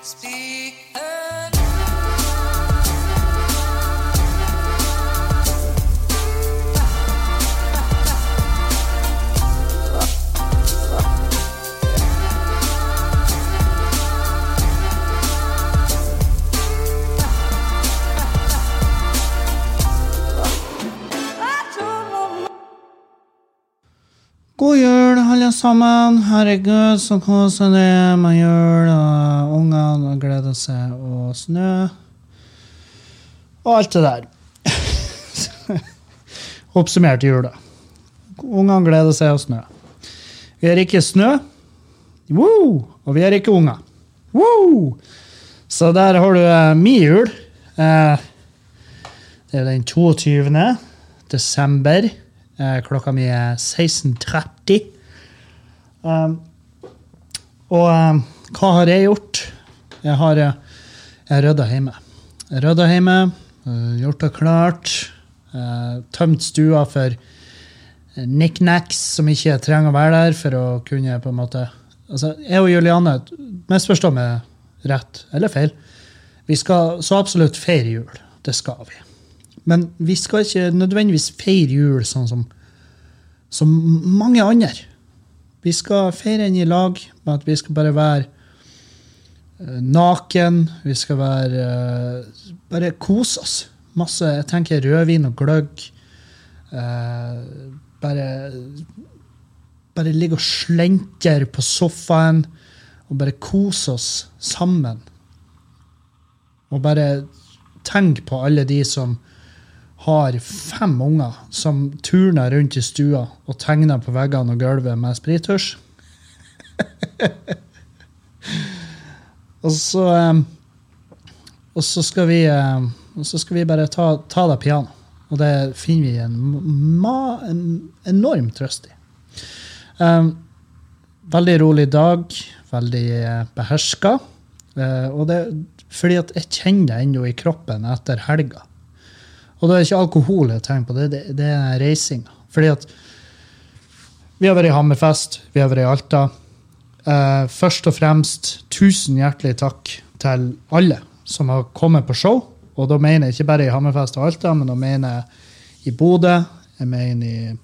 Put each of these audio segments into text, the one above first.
God jul, alle sammen. Herregud, så koser det med jul, og ungene gleder seg, og snø, og alt det der. Oppsummert jula. Ungene gleder seg, og snø. Vi har ikke snø, woo! Og vi har ikke unger. Woo! Så der har du min jul. Det er den 22. desember. Klokka mi 16:30. Og hva har jeg gjort? Jeg har ryddet hjemme. Gjort det klart. Tømt stua for knick-knacks som ikke trenger å være der for å kunne på en måte... Altså, jeg og Juliane, misforstå meg rett eller feil, vi skal så absolutt feire jul. Det skal vi. Men vi skal ikke nødvendigvis feire jul sånn som mange andre. Vi skal feire den i lag, med at vi skal bare være naken, vi skal bare kose oss. Masse, jeg tenker rødvin og gløgg. Bare ligge og slenter på sofaen, og bare kose oss sammen. Og bare tenk på alle de som har 5 unger som turner rundt i stua og tegner på veggene og gulvet med sprittusj. og så skal vi bare ta det piano. Og det finner vi en enorm trøst i. Veldig rolig dag, veldig behersket. Og det fordi at jeg kjenner det ennå i kroppen etter helga. Og det er ikke alkohol jeg tenker på, det er reising. Fordi at vi har vært i Hammerfest, vi har vært i Alta. Først og fremst, 1000 hjertelig takk til alle som har kommet på show. Og da mener jeg ikke bare i Hammerfest og Alta, men da mener jeg i Bodø, jeg mener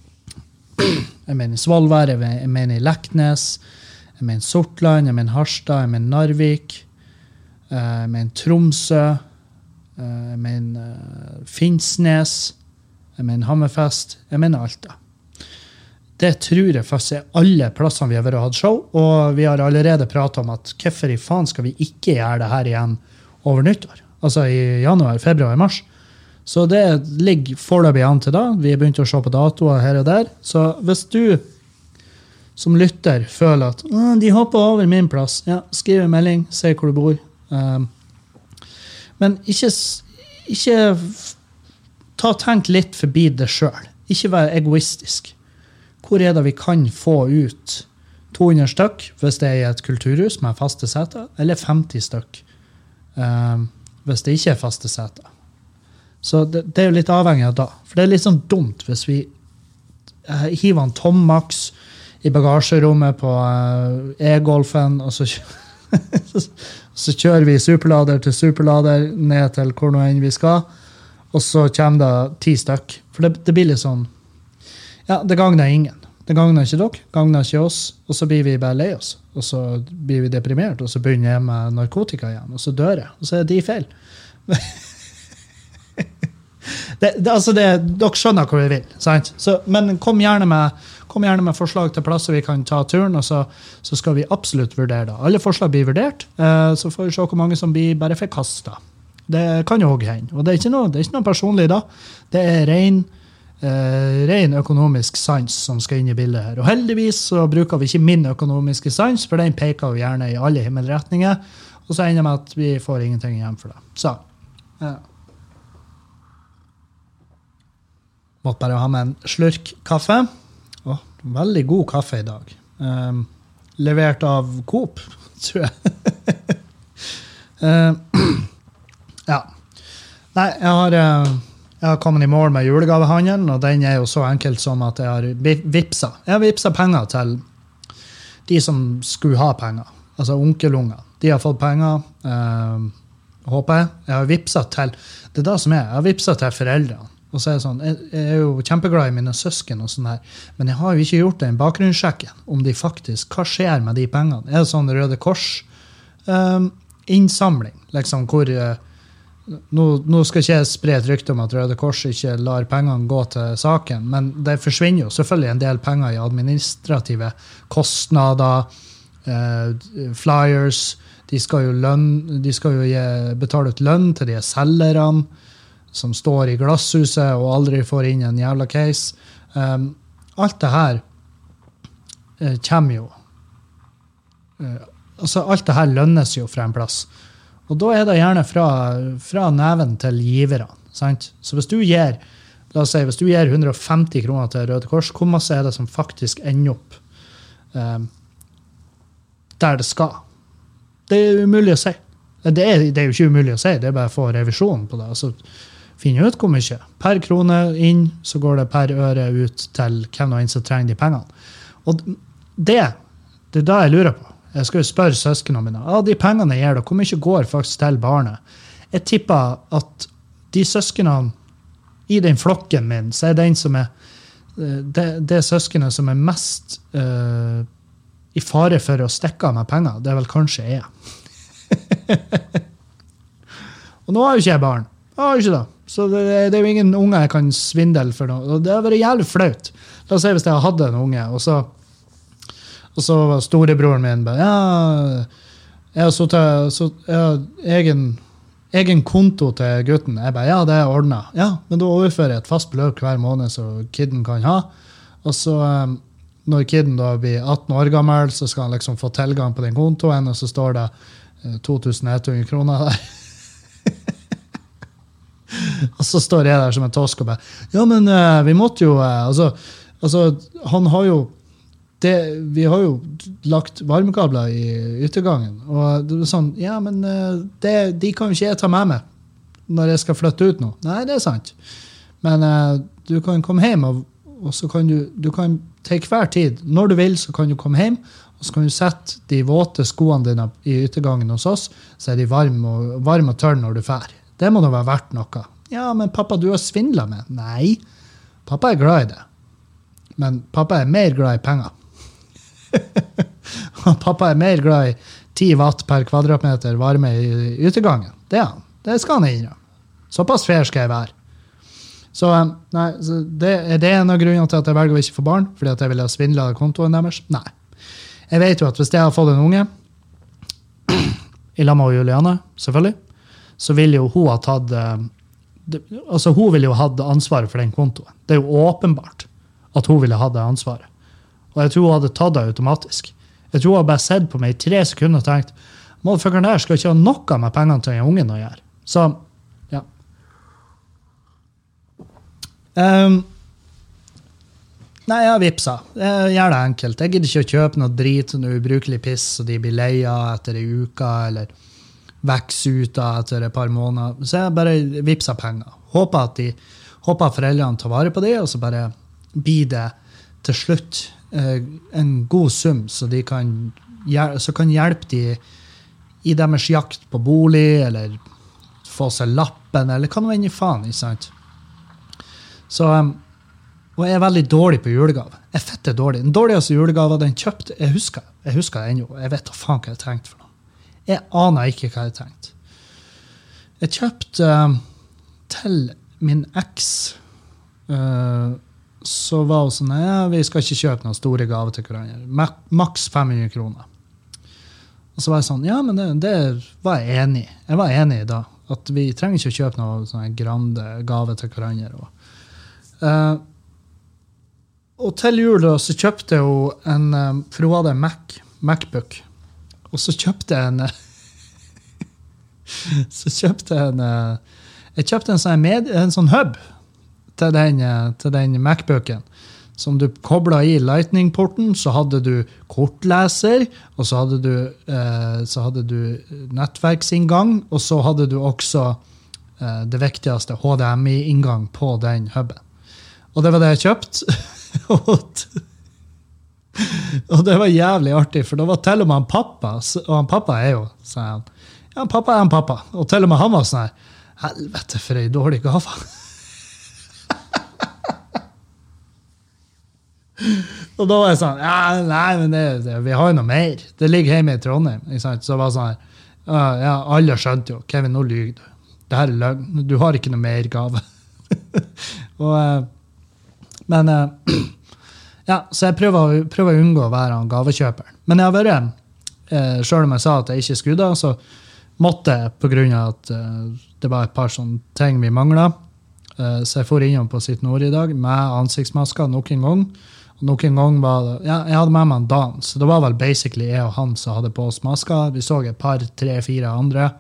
i Svolvær, jeg mener i Leknes, jeg mener Sortland, jeg mener Harstad, jeg mener Narvik, jeg mener Tromsø, jeg mener Finnsnes, jeg mener Hammerfest, jeg mener Alta. Det tror jeg faktisk er alle plassene vi har vært og hatt show, og vi har allerede pratet om at hvorfor i faen skal vi ikke gjøre det her igjen over nyttår? Altså i januar, februar, mars. Så det ligger foreløpig an til da. Vi har begynt å se på datoer her og der. Så hvis du som lytter føler at de hopper over min plass, ja, skriv en melding, se hvor du bor. Men ikke tenk litt forbi det selv. Ikke være egoistisk. Hvor er det vi kan få ut 200 stykk hvis det er i et kulturhus med faste seter, eller 50 stykk hvis det ikke er faste seter. Så det er jo litt avhengig av da. For det er litt sånn dumt hvis vi hiver en Tom Max i bagasjerommet på e-golfen, og så kjører vi superlader til superlader ned til hvor nå enn vi skal, og så kommer det 10 stykk. For det blir litt sånn, ja, det gagner ingen. Det gagner ikke dere, gagner ikke oss, og så blir vi bare lei oss, og så blir vi deprimert, og så begynner jeg med narkotika igjen, og så dør jeg, og så er de feil. Dere skjønner hvor vi vil, sant? Så, men kom gjerne med forslag til plasser vi kan ta turen, og så skal vi absolutt vurdere det. Alle forslag blir vurdert, så får vi se hvor mange som blir bare forkastet. Det kan jo også hende, og det er ikke noe personlig da. Det er ren økonomisk sans som skal inn i bildet her. Og heldigvis så bruker vi ikke min økonomiske sans, for den peker jo gjerne i alle himmelretninger, og så ender med at vi får ingenting igjen for det. Så, ja. Måtte bare ha med en slurk kaffe. Veldig god kaffe i dag. Levert av Coop, tror jeg. Ja. Nei, jeg har kommet i mål med julegavehandelen, og den er jo så enkelt som at jeg har vipset. Jeg har vipset penger til de som skulle ha penger, altså onkelunger. De har fått penger, håper jeg. Jeg har vipset til, det er det som jeg har vipset til foreldrene. Og så er det sånn, jeg er jo kjempeglad i mine søsken og sånn her, men jeg har jo ikke gjort den bakgrunnssjekken om de faktisk, hva skjer med de pengene? Er det sånn Røde Kors innsamling, liksom, hvor nå skal ikke jeg spre et rykte om at Røde Kors ikke lar pengene gå til saken, men det forsvinner jo selvfølgelig en del penger i administrative kostnader, flyers, de skal jo betale ut lønn til de selgerne som står i glasshuset og aldri får inn en jævla case. Alt det her kommer jo. Altså alt det her lønnes jo fra en plass. Og da er det gjerne fra neven til giverne. Sant? Så hvis du gir 150 kroner til Røde Kors, hvor masse er det som faktisk ender opp der det skal? Det er umulig å si. Det er jo ikke umulig å si, det er bare å få revisjon på det. Altså, finne ut hvor mye. Per krone inn, så går det per øre ut til hvem og en som trenger de pengene. Og det er det jeg lurer på. Jeg skal jo spørre søskene mine. De pengene jeg gir da, hvor mye går faktisk til barnet? Jeg tipper at de søskene i den flokken min, så er den som er det søskenet som er mest i fare for å stikke av med penger. Det er vel kanskje jeg. Og nå har jo ikke jeg barn. Jeg har jo ikke det. Så det er jo ingen unge jeg kan svindle for noe. Og det har vært jævlig flaut. La oss si hvis jeg hadde en unge, og så var storebroren min bare, jeg har egen konto til gutten. Jeg bare, det er ordnet. Ja, men da overfører jeg et fast beløp hver måned så kidden kan ha. Og så når kidden da blir 18 år gammel, så skal han liksom få tilgang på den kontoen, og så står det 2100 kroner der. Og så står jeg der som en tosk og bare, ja, men vi måtte jo, altså han har jo, vi har jo lagt varmekabler i yttergangen, og det er sånn, ja, men de kan jo ikke jeg ta med meg når jeg skal flytte ut nå. Nei, det er sant. Men du kan komme hjem, og så kan du kan til hver tid, når du vil, så kan du komme hjem, og så kan du sette de våte skoene dine i yttergangen hos oss, så er de varme og tørre når du fer. Det må da være verdt noe. Ja, men pappa, du har svindlet med. Nei, pappa er glad i det. Men pappa er mer glad i penger. Pappa er mer glad i 10 watt per kvadratmeter varme i yttergangen. Det er han. Det skal han innrømme. Såpass fair skal jeg være. Så, nei, så det er en av grunnene til at jeg velger å ikke få barn, fordi at jeg ville ha svindlet kontoen deres. Nei. Jeg vet jo at hvis jeg har fått en unge, i lamma og Juliane, selvfølgelig, så vil jo hun ha tatt hun vil jo ha ansvaret for den kontoen. Det er jo åpenbart at hun ville ha det ansvaret. Og jeg tror hun hadde tatt det automatisk. Jeg tror hun hadde bare sett på meg i 3 sekunder og tenkt, motherfuckeren der skal ikke ha noe med pengene til en ungen å gjøre. Så, ja. Nei, jeg vipser. Jeg gjør det enkelt. Jeg gidder ikke å kjøpe noe drit, noe ubrukelig piss, så de blir leia etter en uke, eller vekser ut etter et par måneder. Så jeg bare vipser penger. Håper foreldrene tar vare på det, og så bare blir det til slutt en god sum, så kan hjelpe de i deres jakt på bolig, eller få seg lappen, eller hva nå enn i faen, ikke sant? Så, og jeg er veldig dårlig på julegave. Jeg er fette dårlig. Den dårligste julegave den kjøpte, jeg husker det ennå. Jeg vet da faen hva jeg tenkte for noe. Jeg aner ikke hva jeg tenkte. Jeg kjøpte til min eks, så var hun sånn, vi skal ikke kjøpe noen store gaver til hverandre. Maks 500 kroner. Og så var jeg sånn, ja, men det var jeg enig i. Jeg var enig i da, at vi trenger ikke å kjøpe noen sånne grande gave til hverandre. Og til jul da, så kjøpte hun for hun hadde en MacBook. Og så kjøpte jeg jeg kjøpte en sånn hub til den MacBooken, som du koblet i Lightning-porten, så hadde du kortleser, og så hadde du nettverksinngang, og så hadde du også det viktigste HDMI-inngang på den hubben. Og det var det jeg kjøpte. Og det var jævlig artig, for det var til og med han pappa, og han pappa jo, sa han, ja, pappa han pappa, og til og med han var sånn her, helvete for en dårlig gave. Og da var jeg sånn, ja, nei, men vi har jo noe mer. Det ligger hjemme i Trondheim, ikke sant? Så det var sånn her, ja, alle skjønte jo, Kevin, nå lyger du. Det her løgn, du har ikke noe mer gave. Men ja, så jeg prøver å unngå å være en gavekjøper. Men jeg har vært, selv om jeg sa at jeg ikke skulle da, så måtte jeg på grunn av at det var et par sånne ting vi manglet. Så jeg får innom på Sitt Nord i dag med ansiktsmasker nok en gang. Og nok en gang var det, ja, jeg hadde med meg en Dan, så det var vel basically jeg og han som hadde på oss masker. Vi så et par, 3, 4 andre.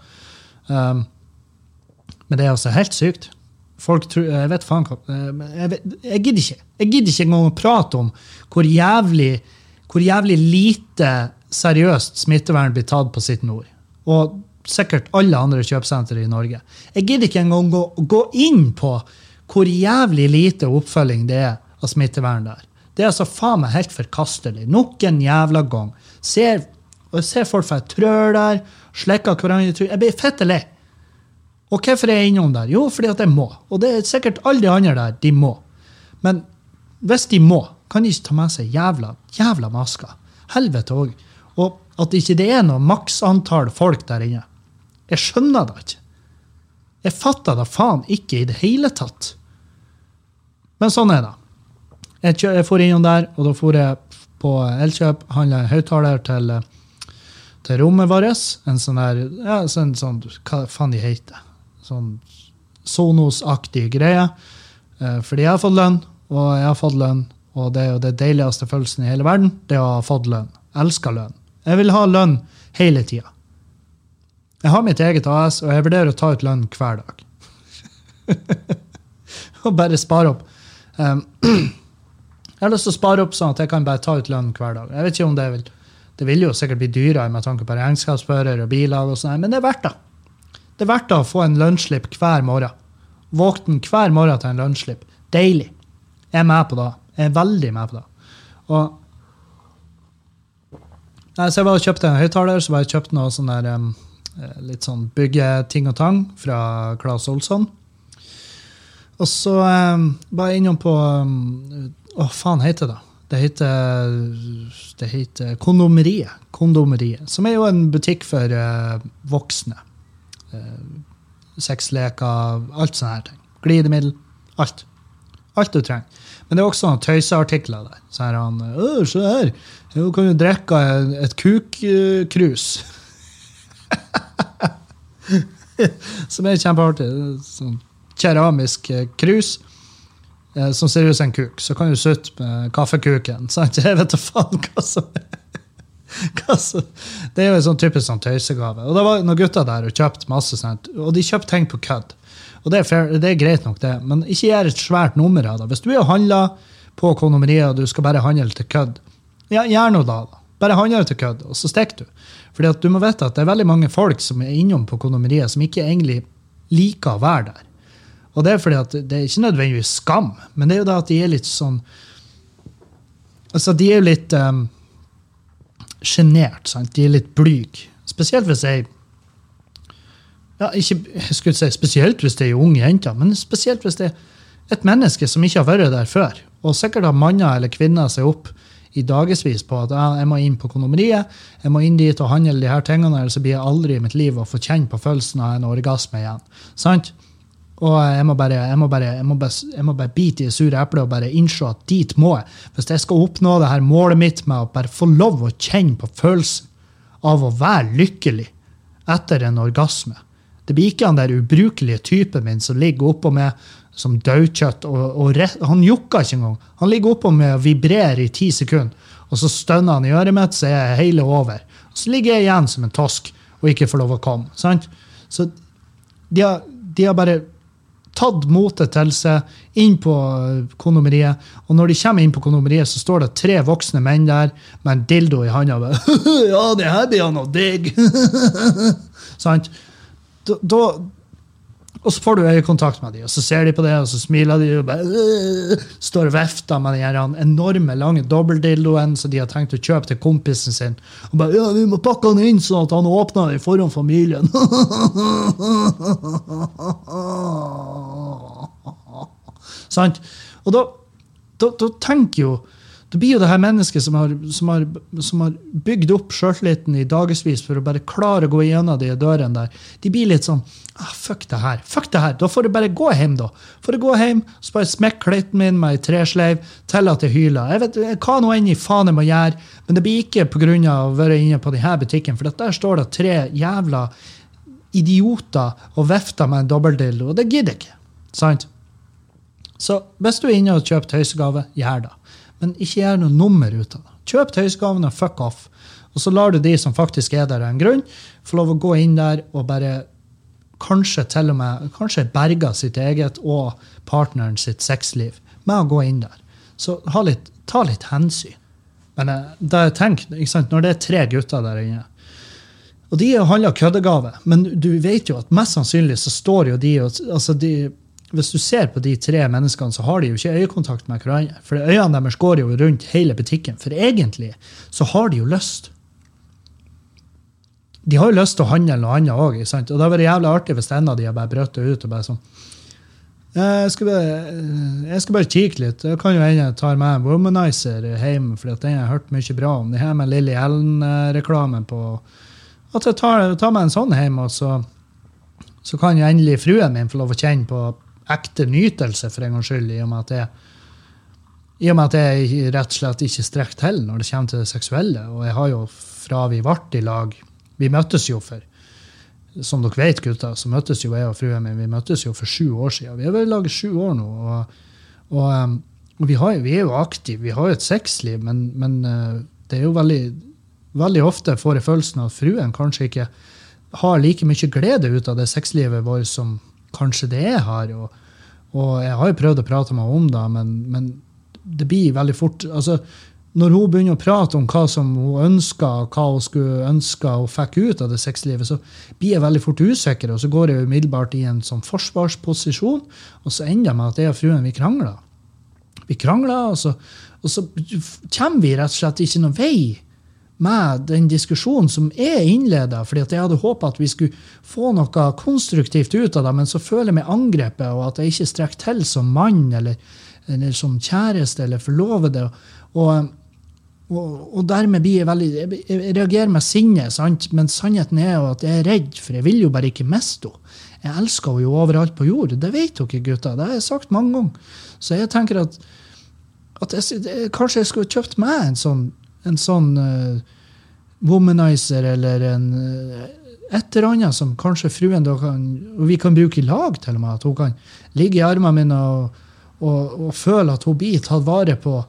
Men det er altså helt sykt. Folk tror, jeg vet faen hva, jeg gidder ikke. Jeg gidder ikke engang å prate om hvor jævlig lite seriøst smittevern blir tatt på Sitt Nord. Og sikkert alle andre kjøpesenter i Norge. Jeg gidder ikke engang gå inn på hvor jævlig lite oppfølging det er av smittevern der. Det er altså faen meg helt forkastelig. Nok en jævla gang. Jeg ser folk for et trør der, slekker hverandre i trynet. Jeg blir fette lei. Og hvorfor er jeg innom der? Jo, fordi at jeg må. Og det er sikkert alle de andre der, de må. Men hvis de må, kan de ikke ta med seg jævla masker. Helvete også. Og at ikke det er noe maksantall folk der inne. Jeg skjønner det ikke. Jeg fatter det faen ikke i det hele tatt. Men sånn er det. Jeg får innom der, og da får jeg på Elkjøp, handler en høyttaler til rommet vårt, en sånn der, ja, sånn, hva faen de heter, sånn Sonos-aktig greie, fordi jeg har fått lønn, og det er jo det deiligste følelsen i hele verden, det er å ha fått lønn. Jeg elsker lønn. Jeg vil ha lønn hele tiden. Jeg har mitt eget AS, og jeg vurderer å ta ut lønn hver dag. Og bare spare opp. Jeg har lyst til å spare opp sånn at jeg kan bare ta ut lønn hver dag. Jeg vet ikke om det vil jo sikkert bli dyrere med tanke på regnskapsfører og bilag og sånn, men det er verdt det. Det er verdt det å få en lønnsslipp hver morgen. Våkne hver morgen til en lønnsslipp. Deilig. Jeg er med på det. Jeg er veldig med på det. Og så jeg var og kjøpte en høyttaler, så var jeg kjøpt noe sånn der, litt sånn byggeting og tang fra Claes Olsson. Og så var jeg innom på faen heter det? Det heter Kondomeriet, som er jo en butikk for voksne. Sexleker, alt sånne her ting. Glidemiddel, alt. Alt du trenger. Men det er også noen tøyseartikler der. Så her han, se her, du kan jo drikke et kukkrus. Som er kjempeartig. Sånn keramisk krus. Som ser ut som en kuk, så kan du sutte med kaffekuken. Sant? Jeg vet ikke faen hva som det er jo en sånn typisk sånn tøysegave. Og det var noen gutter der og kjøpte masse sånt, og de kjøpte ting på kødd. Og det er greit nok det, men ikke gjør et svært nummer av det. Hvis du er og handler på kondomeriet, og du skal bare handle til kødd, ja, gjør noe da. Bare handle til kødd, og så stikker du. Fordi at du må vite at det er veldig mange folk som er innom på kondomeriet, som ikke egentlig liker å være der. Og det er fordi at det er ikke nødvendigvis skam, men det er jo da at de er litt sånn, altså de er jo litt genert, sant? De er litt blyg. Spesielt hvis jeg, ja, ikke, jeg skulle si spesielt hvis det er unge jenter, men spesielt hvis det er et menneske som ikke har vært der før, og sikkert har manner eller kvinner seg opp i dagesvis på at jeg må inn på kondomeriet, jeg må inn dit og handle de her tingene, eller så blir jeg aldri i mitt liv å få kjenne på følelsen av en orgasme igjen. Sant? Og jeg må bare bite i det sure eplet og bare innse at dit må jeg. Hvis jeg skal oppnå det her målet mitt med å bare få lov å kjenne på følelsen av å være lykkelig etter en orgasme. Det blir ikke han der ubrukelige typen min som ligger oppå med som dødkjøtt, og han jukker ikke engang. Han ligger oppå med å vibrere i 10 sekunder, og så stønner han i øret mitt, så er jeg hele over. Og så ligger jeg igjen som en tosk, og ikke får lov å komme. Sant? Så de har bare tatt motet til seg inn på kondomeriet, og når de kommer inn på kondomeriet, så står det 3 voksne menn der med en dildo i hånda. Ja, det her blir han og digg. Sant? Og så får du øyekontakt med dem, og så ser de på det, og så smiler de, og bare står og vefter med den enorme, lange dobbeltdildoen som de har tenkt å kjøpe til kompisen sin. Og bare, ja, vi må pakke han inn sånn at han åpner det foran familien. Sant? Og da tenker jo, det blir jo det her mennesket som har bygd opp selvtilliten i dagesvis for å bare klare å gå igjennom de dørene der. De blir litt sånn, fuck det her. Da får du bare gå hjem da. Får du gå hjem, så bare smekk klitten min med en tresleiv, til at det hyler. Jeg vet hva noe enn i faen jeg må gjøre, men det blir ikke på grunn av å være inne på denne butikken, for der står det 3 jævla idioter og vefter med en dobbeltdildo, og det gidder ikke. Sant? Så hvis du er inne og kjøper tøysegave, gjør det. Men ikke gjør noe nummer ut av det. Kjøp tøysgaven og fuck off. Og så lar du de som faktisk er der av en grunn, få lov å gå inn der og bare kanskje til og med, kanskje berge sitt eget og partneren sitt sexliv med å gå inn der. Så ta litt hensyn. Men da jeg tenker, ikke sant, når det er 3 gutter der inne, og de handler køddegave, men du vet jo at mest sannsynlig så står jo hvis du ser på de 3 menneskene, så har de jo ikke øyekontakt med hverandre. For øynene deres går jo rundt hele butikken. For egentlig så har de jo lyst. De har jo lyst til å handle noe annet også, ikke sant? Og det har vært jævlig artig hvis en av de har bare brøtt ut og bare sånn, jeg skal bare kikke litt. Jeg kan jo enda ta med en womanizer hjem, for den har jeg hørt mye bra om. Det her med Lily Ellen-reklamen på at jeg tar med en sånn hjem, og så kan jo endelig fruen min få lov å kjenne på ekte nytelse for en gang skyld, i og med at jeg rett og slett ikke strekker til når det kommer til det seksuelle. Og jeg har jo fra vi vart i lag, vi møttes jo som dere vet gutter, så møttes jo jeg og fruen min, vi møttes jo for 7 år siden. Vi har vel laget 7 år nå, og vi er jo aktive, vi har jo et sexliv, men det er jo veldig ofte får jeg følelsen av at fruen kanskje ikke har like mye glede ut av det sexlivet vårt som kanskje det jeg har, og jeg har jo prøvd å prate med henne om det, men det blir veldig fort, altså når hun begynner å prate om hva som hun ønsker, hva hun skulle ønske og fikk ut av det sexlivet, så blir jeg veldig fort usikker, og så går jeg umiddelbart i en sånn forsvarsposisjon, og så ender jeg med at jeg og fruen, vi krangler, og så kommer vi rett og slett ikke noen vei med den diskusjonen som er innledet, fordi at jeg hadde håpet at vi skulle få noe konstruktivt ut av det, men så føler jeg meg angrepet, og at jeg ikke strekker til som mann, eller som kjæreste, eller forlovede, og dermed blir jeg reagerer med sinne, sant? Men sannheten er jo at jeg er redd, for jeg vil jo bare ikke miste henne. Jeg elsker henne jo overalt på jord, det vet dere gutter, det har jeg sagt mange ganger. Så jeg tenker at kanskje jeg skulle kjøpt meg en sånn womanizer eller et eller annet som kanskje fruen da og vi kan bruke i lag til og med, at hun kan ligge i armene mine og føle at hun blir tatt vare på,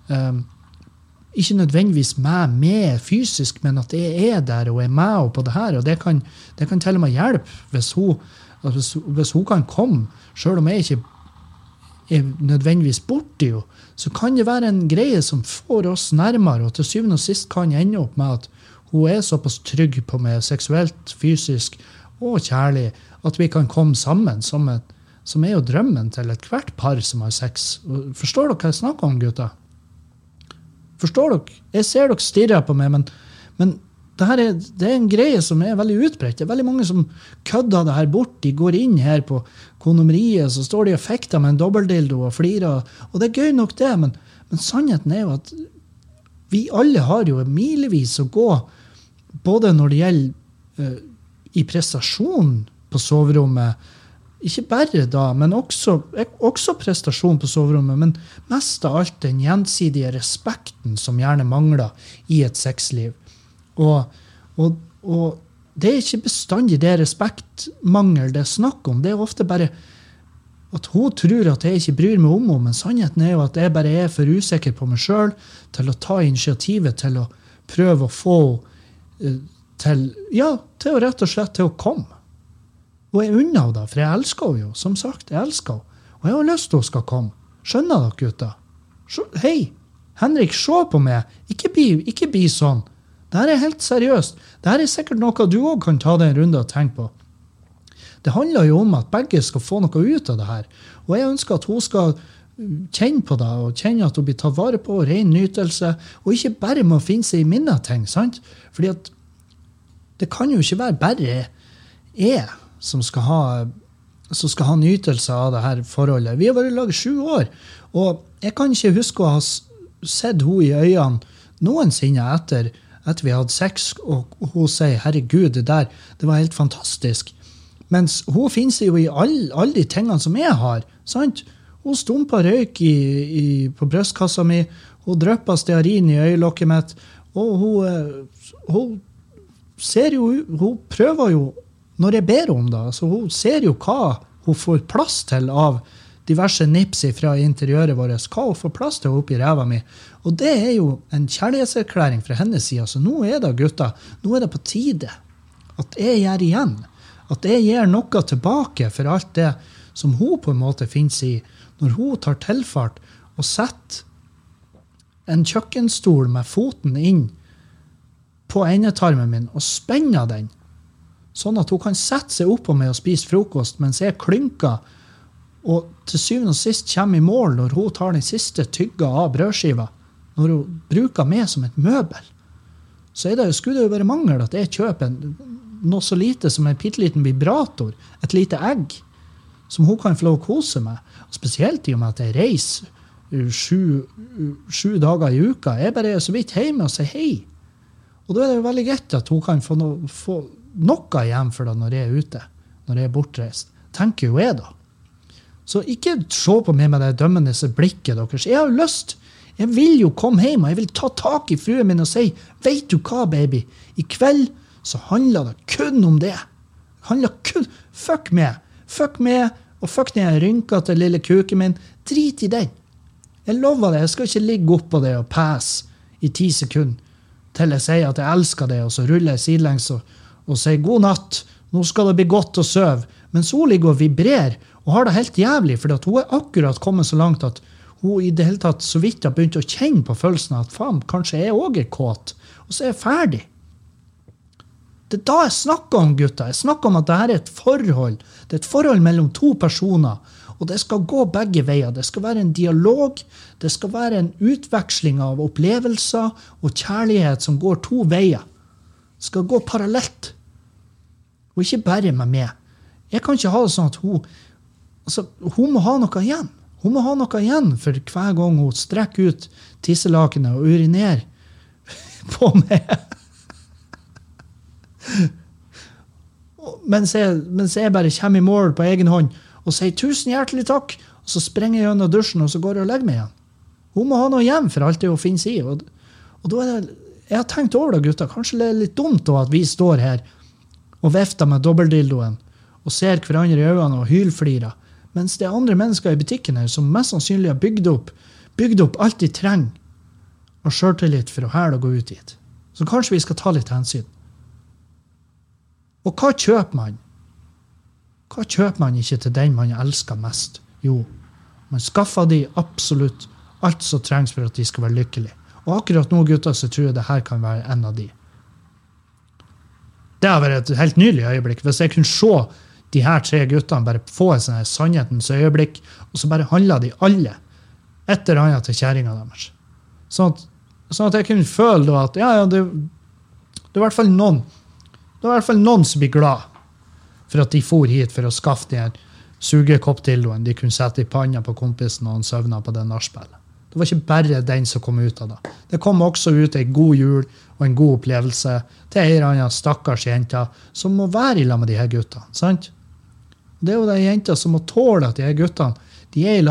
ikke nødvendigvis med fysisk, men at jeg er der og er med på det her, og det kan til og med hjelpe hvis hun kan komme, selv om jeg ikke er nødvendigvis borti jo, så kan det være en greie som får oss nærmere, og til syvende og sist kan ende opp med at hun er såpass trygg på meg seksuelt, fysisk og kjærlig, at vi kan komme sammen som er jo drømmen til et hvert par som har sex. Og forstår dere hva jeg snakker om, gutter? Forstår dere? Jeg ser dere stirrer på meg, men det er en greie som er veldig utbredt. Det er veldig mange som kødder det her bort. De går inn her på kondomeriet, så står de og fekter med en dobbeltdildo og flirer. Og det er gøy nok det, men sannheten er jo at vi alle har jo milevis å gå, både når det gjelder i prestasjon på soverommet, ikke bare da, men også prestasjon på soverommet, men mest av alt den gjensidige respekten som gjerne mangler i et sexliv. Og det er ikke bestandig det respektmangel det er snakk om. Det er ofte bare at hun tror at jeg ikke bryr meg om henne, men sannheten er jo at jeg bare er for usikker på meg selv til å ta initiativet til å prøve å få til å rett og slett til å komme. Og jeg unner henne da, for jeg elsker henne jo, som sagt, jeg elsker henne. Og jeg har lyst til hun skal komme. Skjønner dere, gutter? Hei, Henrik, se på meg. Ikke bli sånn. Dette er helt seriøst. Dette er sikkert noe du også kan ta deg en runde og tenke på. Det handler jo om at begge skal få noe ut av det her. Og jeg ønsker at hun skal kjenne på det, og kjenne at hun blir tatt vare på, ren nytelse, og ikke bare må finne seg i minne ting, sant? Fordi at det kan jo ikke være bare jeg som skal ha nytelse av det her forholdet. Vi har vært i lag i 7 år, og jeg kan ikke huske å ha sett hun i øynene noensinne etter vi hadde sex, og hun sier, herregud, det var helt fantastisk. Mens hun finnes jo i alle de tingene som jeg har, sant? Hun stumper røyk på brystkassa mi, hun drypper stearin i øyelokket mitt, og hun ser jo, hun prøver jo, når jeg ber om det, så hun ser jo hva hun får plass til av diverse nips fra interiøret vårt, hva hun får plass til oppi ræva mi. Og det er jo en kjærlighetserklæring fra hennes side, så nå er det, gutta, nå er det på tide at jeg gjør igjen, at jeg gir noe tilbake for alt det som hun på en måte finnes i, når hun tar tilfart og setter en kjøkkenstol med foten inn på endetarmen min og spenner den, sånn at hun kan sette seg opp på meg og spise frokost, mens jeg klynker, og til syvende og sist kommer i mål når hun tar den siste tygga av brødskiva, når hun bruker meg som et møbel. Så skulle det jo være mangel at jeg kjøper noe så lite som en pitteliten vibrator, et lite egg, som hun kan få lov å kose med. Og spesielt i og med at jeg reiser 7 dager i uka. Jeg bare er så vidt hjemme og sier hei. Og da er det jo veldig greit at hun kan få noe igjen for det når jeg er ute, når jeg er bortreist. Tenker jo jeg da. Så ikke se på meg med det dømmende blikket deres. Jeg har jo lyst. Jeg vil jo komme hjem, og jeg vil ta tak i fruen min og si, vet du hva, baby? I kveld så handler det kun om det. Det handler kun, fuck meg, og fuck den rynkete lille kuken min. Drit i den. Jeg lover det, jeg skal ikke ligge opp på det og passe i 10 sekunder til jeg sier at jeg elsker det, og så ruller jeg sidelengs og sier god natt, nå skal det bli godt å søve. Mens hun ligger og vibrerer, og har det helt jævlig, for hun er akkurat kommet så langt at hun i det hele tatt så vidt har begynt å kjenne på følelsen at faen, kanskje jeg også er kåt, og så er jeg ferdig. Det er da jeg snakker om, gutta. Jeg snakker om at dette er et forhold. Det er et forhold mellom 2 personer, og det skal gå begge veier. Det skal være en dialog, det skal være en utveksling av opplevelser og kjærlighet som går 2 veier. Det skal gå parallelt, og ikke bare med meg. Jeg kan ikke ha det sånn at hun må ha noe igjen. Hun må ha noe igjen for hver gang hun strekker ut tisselakene og urinerer på meg. Mens jeg bare kommer i mål på egen hånd og sier 1000 hjertelig takk, og så sprenger jeg gjennom dusjen og så går jeg og legger meg igjen. Hun må ha noe igjen for alt det hun finnes i. Og da er det, jeg har tenkt over det, gutta. Kanskje det er litt dumt da, at vi står her og vifter med dobbeltdildoen og ser hverandre i øynene og hylflirer, mens det er andre mennesker i butikken her som mest sannsynlig har bygd opp alt de trenger og selvtillit for å hæle og gå ut dit. Så kanskje vi skal ta litt hensyn. Og hva kjøper man? Hva kjøper man ikke til den man elsker mest? Jo, man skaffer de absolutt alt som trengs for at de skal være lykkelige. Og akkurat nå, gutter, så tror jeg det her kan være en av de. Det har vært et helt nylig øyeblikk. Hvis jeg kunne se de her 3 guttene bare få en sånn sannhetens øyeblikk, og så bare handler de alle et eller annet til kjæringen deres. Sånn at jeg kunne føle da at det er i hvert fall noen som blir glad for at de for hit for å skaffe de her sugekoppdildoen de kunne sette i panna på kompisen og han søvna på det nachspielet. Det var ikke bare den som kom ut av det. Det kom også ut en god jul og en god opplevelse til en eller annen stakkars jenter som må være i lag med de her guttene, sant? Det er jo de jenter som må tåle at de her guttene, de er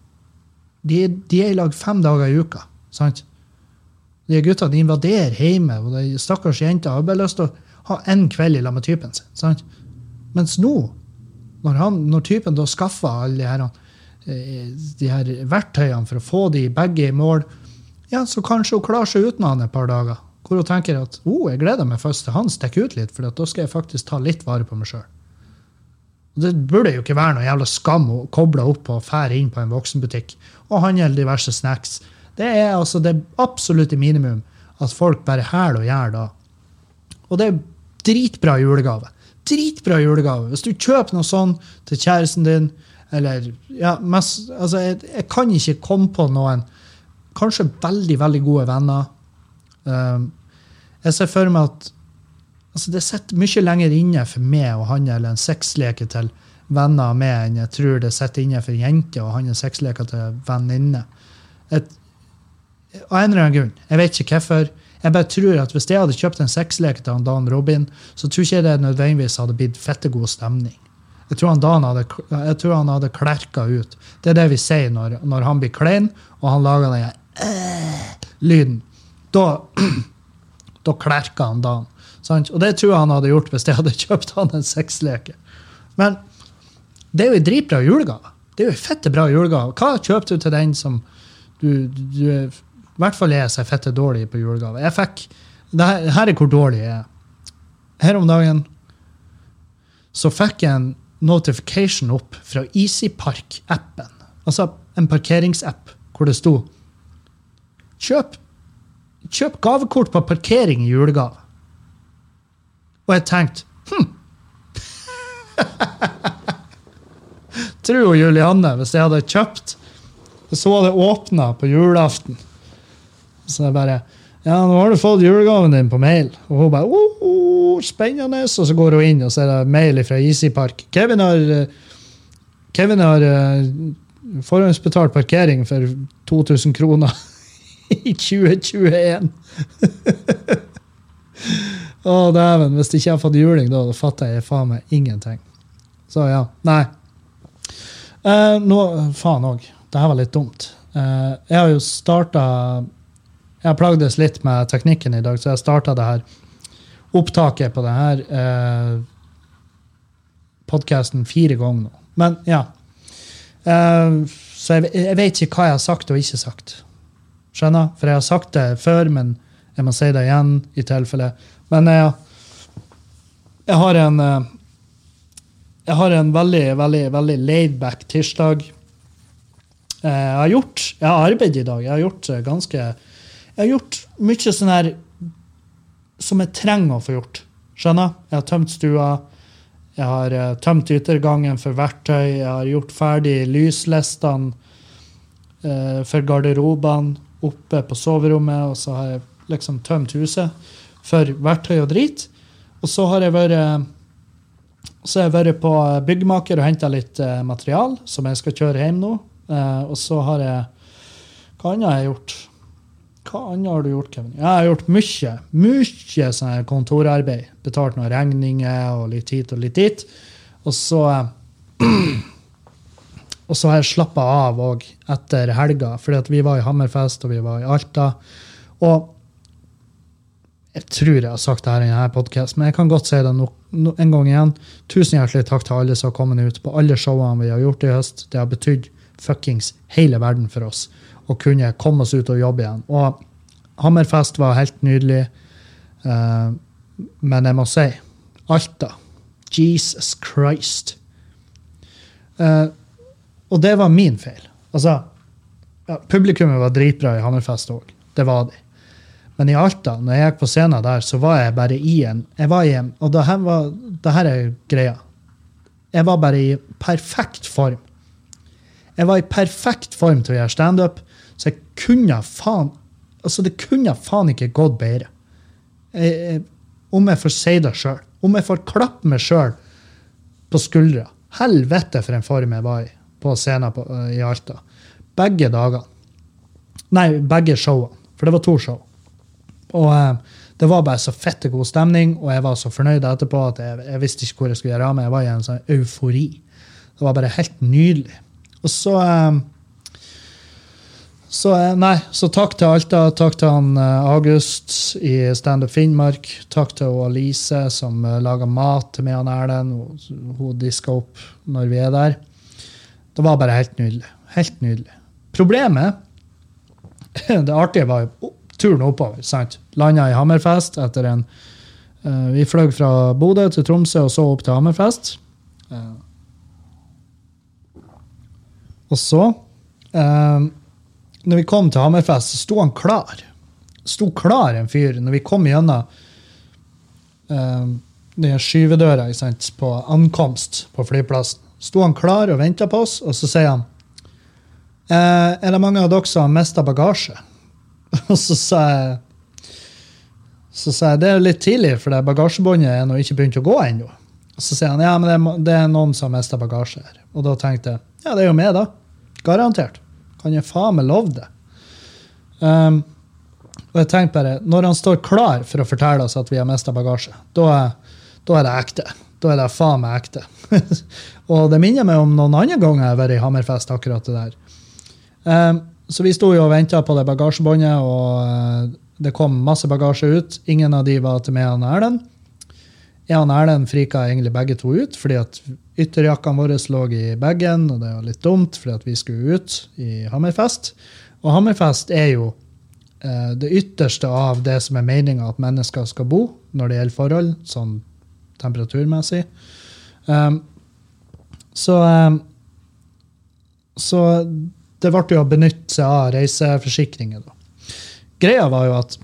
i lag 5 dager i uka, sant? De her guttene, de invaderer hjemme, og de stakkars jenter har bare lyst til å ha en kveld i lag med typen sin, sant? Mens nå, når typen da skaffer alle de her verktøyene for å få de begge i mål, ja, så kanskje hun klarer seg uten han et par dager, hvor hun tenker at, jeg gleder meg først til han stikker ut litt, for da skal jeg faktisk ta litt vare på meg selv. Det burde jo ikke være noe jævla skam å koble opp og fære inn på en voksenbutikk og handle diverse snacks. Det er altså det absolutte minimum at folk bare hæler og gjør da. Og det er dritbra julegave. dritbra julegave. Hvis du kjøper noe sånn til kjæresten din, eller, ja, altså, jeg kan ikke komme på noen, kanskje veldig, veldig gode venner. Jeg ser for meg at altså, det sitter mye lenger inne for meg å handle en sexleke til venner med enn jeg tror det sitter inne for jenter og handle sexleker til venninne. Av en eller annen grunn. Jeg vet ikke hvorfor. Jeg bare tror at hvis jeg hadde kjøpt en sexleke til Dan Robin, så tror ikke jeg det nødvendigvis hadde blitt fettegod stemning. Jeg tror han hadde klerket ut. Det det vi sier når han blir klein, og han lager den lyden. Da klerker han Dan. Sant? Og det tror jeg han hadde gjort hvis jeg hadde kjøpt han en sexleke. Men det jo en dritbra julegave. Det jo en fette bra julegave. Hva kjøpte du til den som du i hvert fall jeg er fette dårlig på julegave? Jeg fikk, her hvor dårlig jeg er. Her om dagen så fikk jeg en notification opp fra Easy Park-appen. Altså en parkeringsapp hvor det stod kjøp gavekort på parkering i julegave. Og jeg tenkte, tror jo Julianne, hvis jeg hadde kjøpt, så hadde jeg åpnet på julaften. Så jeg bare, ja, nå har du fått julegaven din på mail. Og hun bare, spennende. Og så går hun inn, og så er det mail fra Easy Park. Kevin har forhåndsbetalt parkering for 2000 kroner i 2021. Dæven, hvis jeg ikke har fått juling da fatter jeg faen meg ingenting. Så ja, nei. Faen også, det her var litt dumt. Jeg har jo startet, jeg har plagdes litt med teknikken i dag, så jeg startet det her opptaket på det her podcasten 4 ganger nå. Men ja, så jeg vet ikke hva jeg har sagt og ikke sagt. Skjønner? For jeg har sagt det før, men jeg må si det igjen i tilfelle. Men jeg har en veldig, veldig, veldig laid-back tirsdag. Jeg har arbeidet i dag. Jeg har gjort mye sånn her som jeg trenger å få gjort. Skjønner? Jeg har tømt stua. Jeg har tømt yttergangen for verktøy. Jeg har gjort ferdig lyslistene for garderobene oppe på soverommet, og så har jeg liksom tømt huset for verktøy og drit. Og så har jeg vært på byggmaker og hentet litt material som jeg skal kjøre hjem nå. Og så har jeg... Hva annet har jeg gjort? Hva annet har du gjort, Kevin? Jeg har gjort mye sånn kontorarbeid. Betalt noen regninger og litt hit og litt dit. Og så har jeg slappet av også etter helga, fordi at vi var i Hammerfest og vi var i Alta. Og jeg tror jeg har sagt det her i denne podcasten, men jeg kan godt si det en gang igjen. Tusen hjertelig takk til alle som har kommet ut på alle showene vi har gjort i høst. Det har betydd fuckings hele verden for oss å kunne komme oss ut og jobbe igjen. Og Hammerfest var helt nydelig. Men jeg må si, Alta, Jesus Christ. Og det var min feil. Altså, ja, publikummet var dritbra i Hammerfest også. Det var de. Men i Alta, når jeg gikk på scenen der, så var jeg bare og det her er greia. Jeg var bare i perfekt form. Jeg var i perfekt form til å gjøre stand-up, så jeg kunne det kunne faen ikke gått bedre. Om jeg får si det selv. Om jeg får klappe meg selv på skuldra. Helvete for en form jeg var i på scenen i Alta. Begge dagene. Nei, begge showene. For det var 2 show. Og det var bare så fette god stemning, og jeg var så fornøyd etterpå at jeg visste ikke hvor jeg skulle gjøre av meg. Jeg var i en sånn eufori. Det var bare helt nydelig. Og så takk til Alta, takk til han August i Stand Up Finnmark, takk til Alice som laget mat til meg og Erlend, og hun disket opp når vi er der. Det var bare helt nydelig. Helt nydelig. Problemet, det artige var jo turen oppover, sant? Landet i Hammerfest etter vi fløg fra Bodø til Tromsø og så opp til Hammerfest. Og så, når vi kom til Hammerfest, så sto han klar. Sto klar en fyr når vi kom gjennom den skyvedøra, ikke sant, på ankomst på flyplassen. Sto han klar og ventet på oss, og så sier han, det mange av dere som har mistet bagasje? Og så sa jeg, det litt tidlig, for det bagasjebåndet nå ikke begynt å gå ennå. Og så sier han, ja, men det noen som har mistet bagasje her. Og da tenkte jeg, ja, det jo meg da. Garantert. Kan jeg faen meg love det? Og jeg tenkte bare, når han står klar for å fortelle oss at vi har mistet bagasje, da det ekte. Da det faen meg ekte. Og det minner meg om noen andre ganger jeg har vært i Hammerfest akkurat det der. Så vi stod jo og ventet på det bagasjebåndet, og det kom masse bagasje ut. Ingen av de var til meg og Erlend. Jeg og Erlend frika egentlig begge to ut, fordi at ytterjakkene våre lå i bagen, og det var litt dumt, fordi at vi skulle ut i Hammerfest. Og Hammerfest jo det ytterste av det som meningen at mennesker skal bo, når det gjelder forhold, sånn temperaturmessig. Så det ble jo å benytte seg av reiseforsikringer da. Greia var at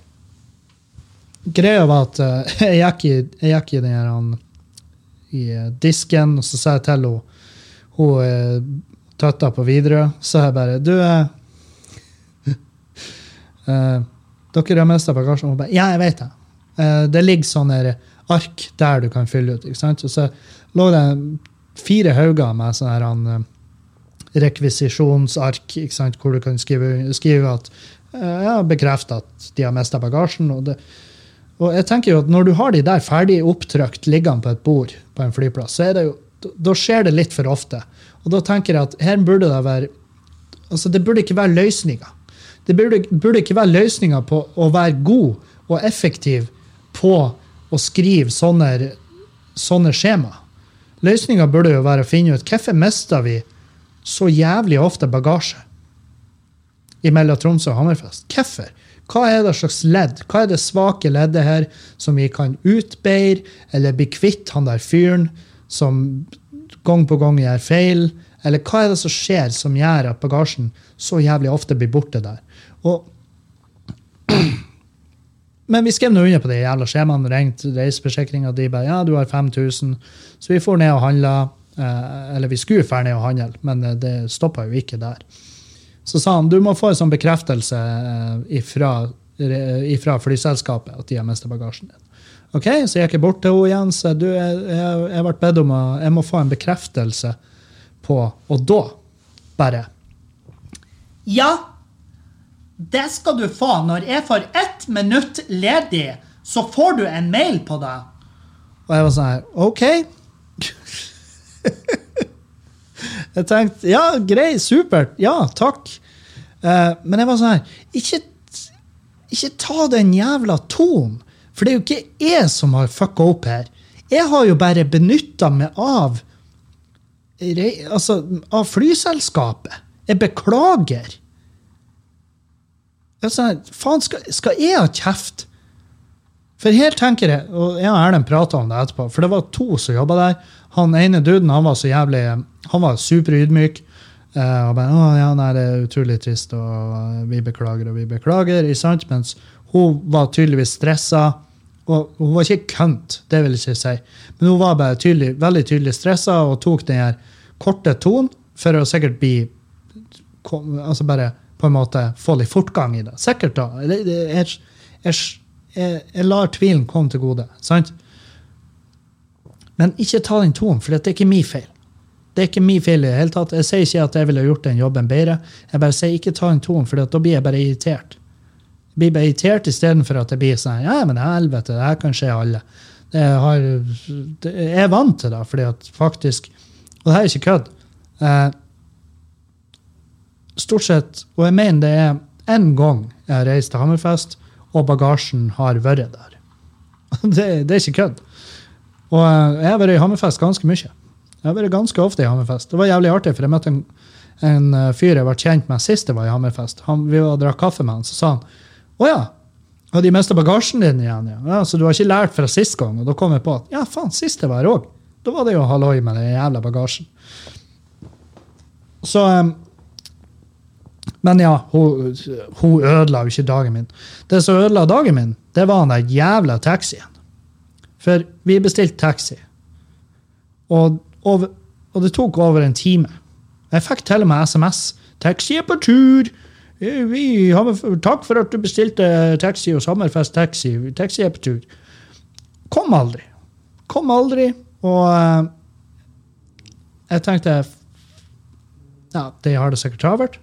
jeg gikk i den her i disken, og så sa jeg til hun tøtta på Widerøe, så jeg bare, dere har mistet bagasjen, og hun bare, ja, jeg vet det. Det ligger sånne ark der du kan fylle ut, ikke sant? Og så lå det 4 hauger med sånne her rekvisisjonsark, ikke sant? Hvor du kan skrive at jeg har bekreftet at de har mistet bagasjen, og jeg tenker jo at når du har de der ferdig opptrykt liggende på et bord på en flyplass, så det jo, da skjer det litt for ofte. Og da tenker jeg at her burde det være, altså det burde ikke være løsninger. Det burde ikke være løsninger på å være god og effektiv på å skrive sånne skjema. Løsningen burde jo være å finne ut hvorfor mister vi så jævlig ofte bagasje imellom Tromsø og Hammerfest. Hvorfor? Hva det slags ledd? Hva det svake leddet her som vi kan utbeire, eller bli kvitt han der fyren som gang på gang gjør feil? Eller hva det som skjer som gjør at bagasjen så jævlig ofte blir borte der? Men vi skrev noe under på det jævla skjemaen, ringte reiseforsikringen, de bare, ja, du har 5 000, så vi får ned og handle, eller vi skulle fære ned og handle, men det stoppet jo ikke der. Så sa han, du må få en sånn bekreftelse ifra flyselskapet at de har mistet bagasjen din. Ok, så jeg gikk bort til henne igjen, så jeg ble bedt om at jeg må få en bekreftelse på, og da bare, ja, det skal du få når jeg får 1 minutt ledig, så får du en mail på det. Og jeg var sånn her, ok. Jeg tenkte, ja, grei, supert, ja, takk. Men jeg var sånn her, ikke ta den jævla ton, for det jo ikke jeg som har fucka opp her. Jeg har jo bare benyttet meg av flyselskapet. Jeg beklager. Jeg sa, faen, skal jeg ha kjeft? For her tenker jeg, og jeg og Erlend pratet om det etterpå, for det var 2 som jobbet der. Han ene duden, han var så jævlig, han var superydmyk, og bare, ja, nei, det utrolig trist, og vi beklager, i sant? Mens hun var tydeligvis stresset, og hun var ikke kønt, det vil jeg ikke si, men hun var bare veldig tydelig stresset, og tok den her korte ton, for å sikkert bli, altså bare, på en måte få litt fortgang i det. Sikkert da. Jeg lar tvilen komme til gode. Sant? Men ikke ta den tonen, for det ikke min feil. Det ikke min feil i det hele tatt. Jeg sier ikke at jeg ville gjort den jobben bedre. Jeg bare sier ikke ta den tonen, for da blir jeg bare irritert. Jeg blir bare irritert i stedet for at jeg blir sånn, ja, men helvete, det her kan skje alle. Jeg vant til det, fordi at faktisk, og det her ikke kødd, stort sett, og jeg mener det en gang jeg har reist til Hammerfest, og bagasjen har vært der. Det ikke kødd. Og jeg har vært i Hammerfest ganske mye. Jeg har vært ganske ofte i Hammerfest. Det var jævlig artig, for jeg møtte en fyr jeg var kjent med sist jeg var i Hammerfest. Vi var og drakk kaffe med han, så sa han, ja, har de mistet bagasjen din igjen? Ja, så du har ikke lært fra sist gang, og da kom jeg på at, ja, faen, sist jeg var her også. Da var det jo halloi med den jævla bagasjen. Så, men ja, hun ødela jo ikke dagen min. Det som ødela dagen min, det var den der jævla taxien. For vi bestilte taxi. Og det tok over en time. Jeg fikk til og med SMS. Taxi på tur! Takk for at du bestilte taxi og Sommerfest taxi. Taxi på tur. Kom aldri. Og jeg tenkte, ja, de har det sikkert travert.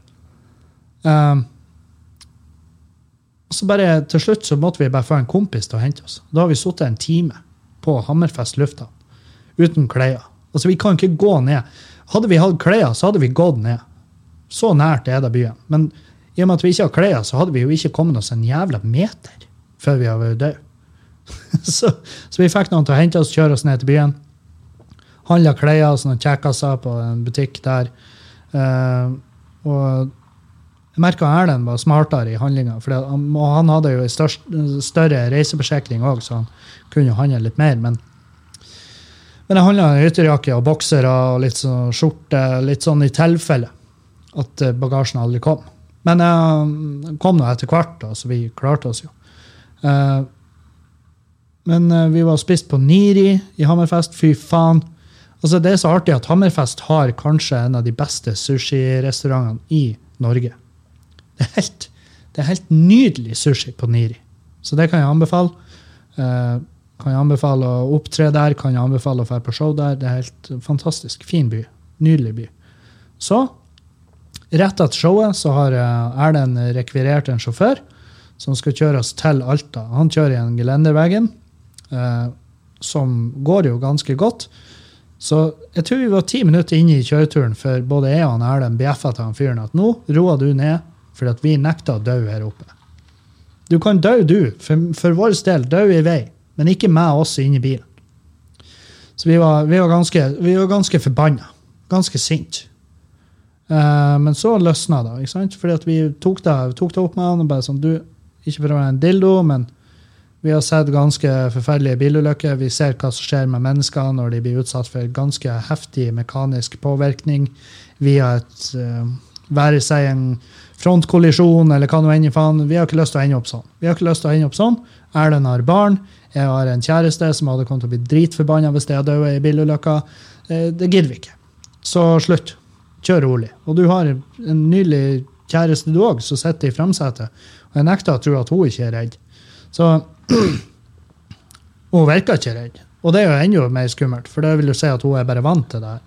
Så bare til slutt så måtte vi bare få en kompis til å hente oss. Da har vi suttet en time på Hammerfest lufthavn, uten klær. Altså, vi kan ikke gå ned. Hadde vi hatt klær, så hadde vi gått ned. Så nært det byen. Men i og med at vi ikke har klær, så hadde vi jo ikke kommet oss en jævla meter før vi hadde død. så vi fikk noen til å hente oss, kjøre oss ned til byen. Handlet klær og sånne kjekkasser på en butikk der. Og jeg merket at Erlend var smartere i handlingen, for han hadde jo en større reiseforsikring også, så han kunne jo handle litt mer. Men jeg handlet ytterjakke og boksere og litt sånn skjorte, litt sånn i tilfelle at bagasjen aldri kom. Men kom nå etter hvert, da, så vi klarte oss jo. Men vi var spist på Niri i Hammerfest, fy faen. Altså, det så artig at Hammerfest har kanskje en av de beste sushi-restaurantene i Norge. Det er helt nydelig sushi på Niri. Så det kan jeg anbefale. Kan jeg anbefale å opptre der, kan jeg anbefale å være på show der. Det er helt fantastisk. Fin by. Nydelig by. Så, rett etter showet, så har Erlend rekvirert en sjåfør som skal kjøre oss til Alta. Han kjører i en gelendervegen, som går jo ganske godt. Så jeg tror vi var 10 minutter inne i kjøreturen før både jeg og Erlend bjeffet til han fyren at nå roer du ned, fordi at vi nekter å dø her oppe. Du kan dø du, for vår del dø i vei, men ikke med oss inne i bilen. Så vi var ganske forbannet, ganske sint. Men så løsnet det, ikke sant? Fordi at vi tok det opp med han og bare sånn, du, ikke for å være en dildo, men vi har sett ganske forferdelige bilulykker. Vi ser hva som skjer med mennesker når de blir utsatt for ganske heftig mekanisk påvirkning via være seg en frontkollisjon, eller hva nå enn i faen. Vi har ikke lyst til å ende opp sånn. Erlend har barn. Jeg har en kjæreste som hadde kommet til å bli dritforbannet hvis jeg døde i bilulykka. Det gidder vi ikke. Så slutt. Kjør rolig. Og du har en nydelig kjæreste du også, som sitter i fremsetet. Og jeg nekter å tro at hun ikke er redd. Så hun virker ikke redd. Og det er jo enda mer skummelt, for det vil jo si at hun er bare vant til det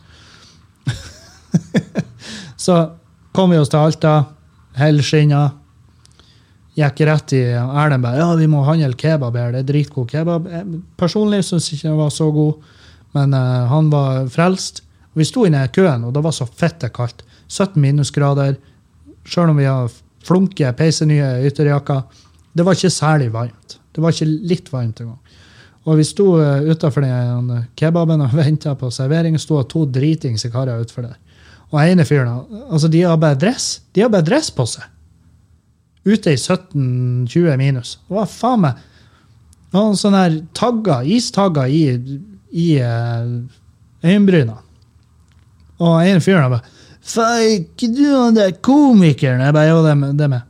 her. Så kom vi oss til Alta, helskinna, gikk rett i Erlend bare, ja, vi må handle kebab her, det er dritgod kebab. Personlig synes jeg ikke den var så god, men han var frelst. Vi sto inne i køen, og det var så fette kaldt. 17 minusgrader, selv om vi har flunke, peisenye ytterjakker. Det var ikke særlig varmt. Det var ikke litt varmt en gang. Og vi sto utenfor den kebaben og ventet på servering, og stod 2 dritings karer utenfor der. Og ene fyren, altså de har bare dress på seg. Ute i 17-20 minus. Det var faen meg noen sånne her tagger, istagger i øyenbryna. Og ene fyren bare, faen, ikke du han der komikeren? Jeg bare, jo, det med.